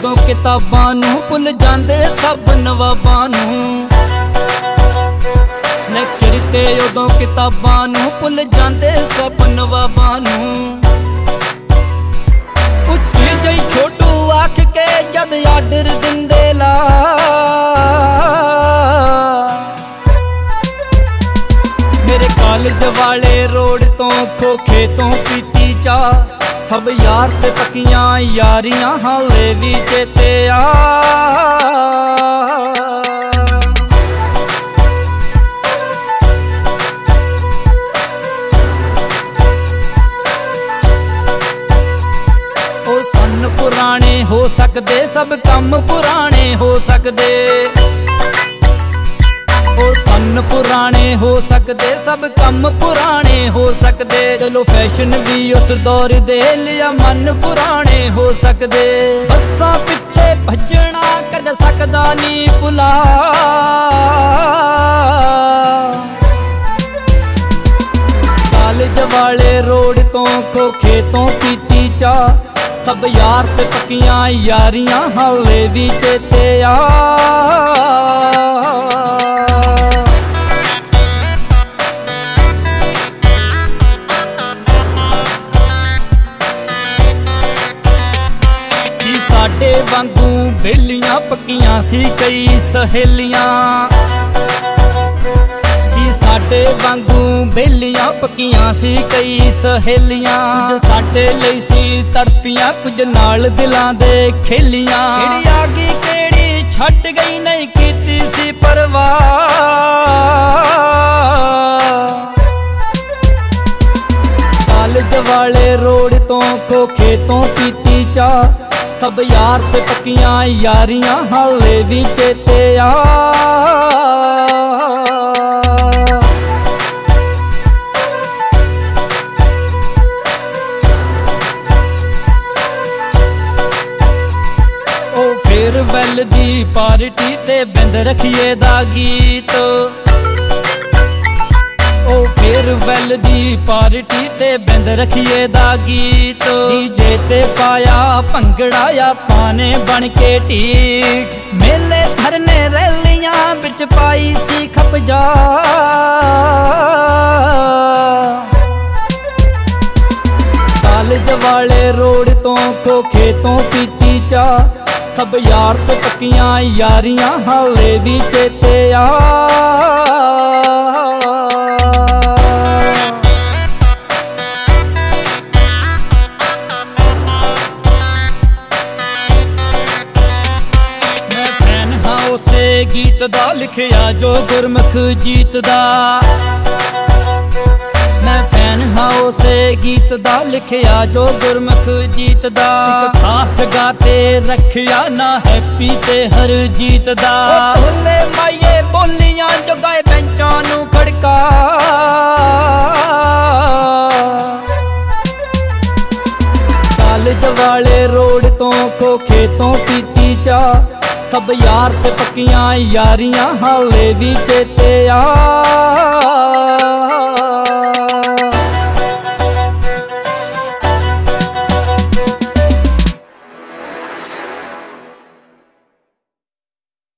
उदों किताबां नूं भुल जांदे सब नवाबां नूं। लेक्चर ते उदों किताबां नूं भुल जांदे सब नवाबां नूं। उच्ची जई छोटू आख के जद आर्डर दिंदे ला, मेरे कॉलेज वाले रोड तो खोखे तो पीती चा। सब यार ते पक्कियां यारियां हाले भी चेते आ। ओ सन पुराने हो सकदे सब कम पुराने हो सकदे। ओ सन पुराने हो सकदे सब कम पुराने हो सकदे। चलो फैशन भी उस दौर दे लिया मन पुराने हो सकदे। बस्सां पिछे भजना कर सकदा नी भुला। कॉलेज वाले रोड तो खोखे तो पीती चा। सब यार ते पक्कियां यारियां हाले भी चेते आ। साडे वांगू बेलियां पक्कियां सी कई सहेलियां। साडे वांगू बेलियां पक्कियां सी कई सहेलियां। साडे लई सी तड़फियां कुछ नाल दिलां दे खेलियां। केड़ी आ गई केड़ी छड्ड गई नहीं कीती सी परवाह। कॉलेज वाले रोड तो खोखे तो पीती चा। सब यार ते पक्कियां यारियां हाले भी चेते आ। ओ फेयरवेल दी पार्टी ते बिंद रखिए दा गीत। ओ फेयरवेल दी पार्टी ते बिंद रखिए दा गीत। डीजे ते पाया भंगड़ा या पाने बन के टीट। मेले धरने रैलियां बिच पाई सी खपजा। कॉलेज वाले रोड तो खोखे तो पीती चा। सब यार ते पक्कियां यारियां हाले भी चेते आ। गीत दा लिखिया जो गुरमुख जीत दा। मैं फैन हां उसे गीत दा लिखिया जो गुरमुख जीत दा। एक खास जगह ते रखिया ना हैप्पी ते हर जीत दा। ढोले माइये बोलियां जो गाए बेंचां नूं खड़का। कॉलेज वाले रोड तो खोखे तो पीती चा। सब यार ते पक्कियां यारियां हाले भी चेते आ।